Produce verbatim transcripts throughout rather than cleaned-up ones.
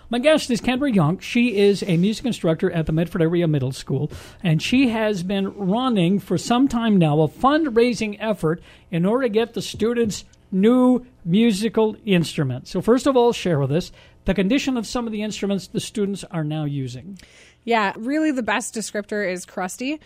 My guest is Kendra Young. She is a music instructor at the Medford Area Middle School, and she has been running for some time now a fundraising effort in order to get the students new musical instruments. So first of all, share with us the condition of some of the instruments the students are now using. Yeah, really the best descriptor is crusty.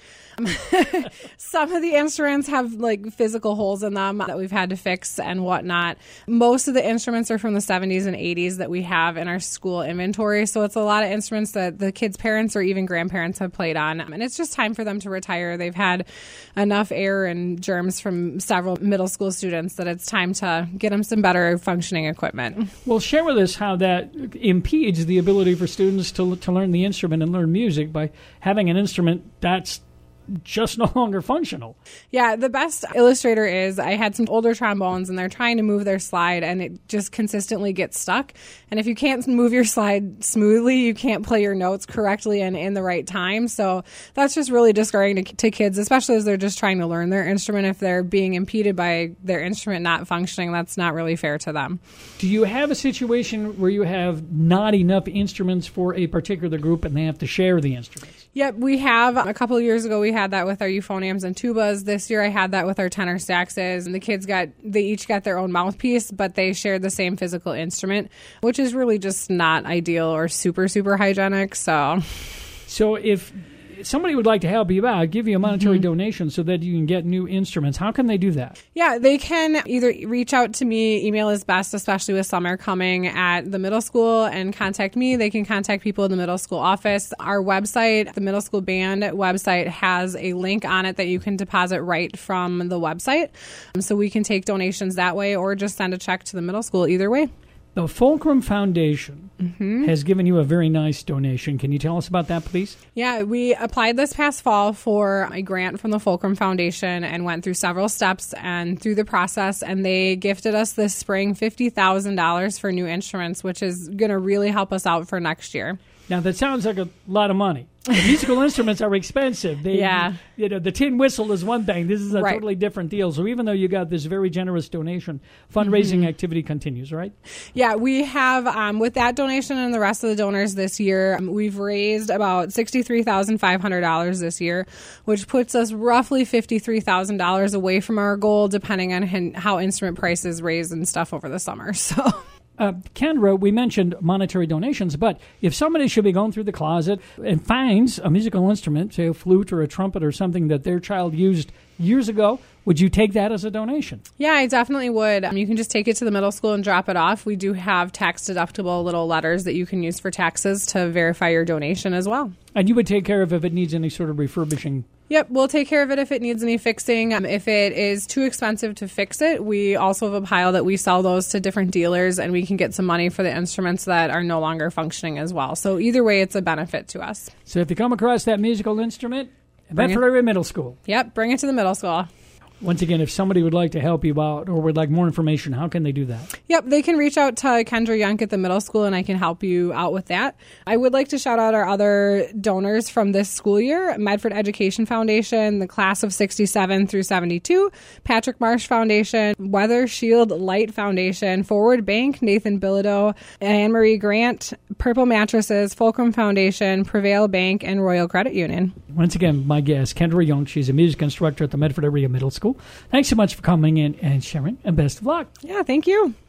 Some of the instruments have like physical holes in them that we've had to fix and whatnot. Most of the instruments are from the seventies and eighties that we have in our school inventory. So it's a lot of instruments that the kids' parents or even grandparents have played on. And it's just time for them to retire. They've had enough air and germs from several middle school students that it's time to get them some better functioning equipment. Well, share with us how that impedes the ability for students to to learn the instrument and learn music by having an instrument that's just no longer functional. Yeah, the best illustrator is I had some older trombones and they're trying to move their slide and it just consistently gets stuck. And if you can't move your slide smoothly, you can't play your notes correctly and in the right time. So that's just really discouraging to, to kids, especially as they're just trying to learn their instrument. If they're being impeded by their instrument not functioning, that's not really fair to them. Do you have a situation where you have not enough instruments for a particular group and they have to share the instruments? Yep, we have. A couple of years ago, we had that with our euphoniums and tubas. This year, I had that with our tenor saxes. And the kids got, they each got their own mouthpiece, but they shared the same physical instrument, which is really just not ideal or super, super hygienic. So, so if somebody would like to help you out, give you a monetary mm-hmm. donation so that you can get new instruments, how can they do that? Yeah, they can either reach out to me. Email is best, especially with summer coming at the middle school, and contact me. They can contact people in the middle school office. Our website, the middle school band website, has a link on it that you can deposit right from the website. So we can take donations that way or just send a check to the middle school, either way. The Fulcrum Foundation mm-hmm. has given you a very nice donation. Can you tell us about that, please? Yeah, we applied this past fall for a grant from the Fulcrum Foundation and went through several steps and through the process, and they gifted us this spring fifty thousand dollars for new instruments, which is going to really help us out for next year. Now, that sounds like a lot of money. Musical instruments are expensive. They, yeah. You know, the tin whistle is one thing. This is a right. totally different deal. So even though you got this very generous donation, fundraising mm-hmm. activity continues, right? Yeah, we have, um, with that donation and the rest of the donors this year, um, we've raised about sixty-three thousand five hundred dollars this year, which puts us roughly fifty-three thousand dollars away from our goal, depending on how instrument prices raise and stuff over the summer. So... Uh, Kendra, we mentioned monetary donations, but if somebody should be going through the closet and finds a musical instrument, say a flute or a trumpet or something that their child used years ago, would you take that as a donation? Yeah, I definitely would. Um, you can just take it to the middle school and drop it off. We do have tax-deductible little letters that you can use for taxes to verify your donation as well. And you would take care of if it needs any sort of refurbishing? Yep, we'll take care of it if it needs any fixing. Um, if it is too expensive to fix it, we also have a pile that we sell those to different dealers, and we can get some money for the instruments that are no longer functioning as well. So either way, it's a benefit to us. So if you come across that musical instrument, Medford Area Middle School. Yep, bring it to the middle school. Once again, if somebody would like to help you out or would like more information, how can they do that? Yep, they can reach out to Kendra Young at the middle school, and I can help you out with that. I would like to shout out our other donors from this school year: Medford Education Foundation, the class of sixty-seven through seventy-two, Patrick Marsh Foundation, Weather Shield Light Foundation, Forward Bank, Nathan Bilodeau, Anne Marie Grant, Purple Mattresses, Fulcrum Foundation, Prevail Bank, and Royal Credit Union. Once again, my guest, Kendra Young. She's a music instructor at the Medford Area Middle School. Thanks so much for coming in and sharing, and best of luck. Yeah, thank you.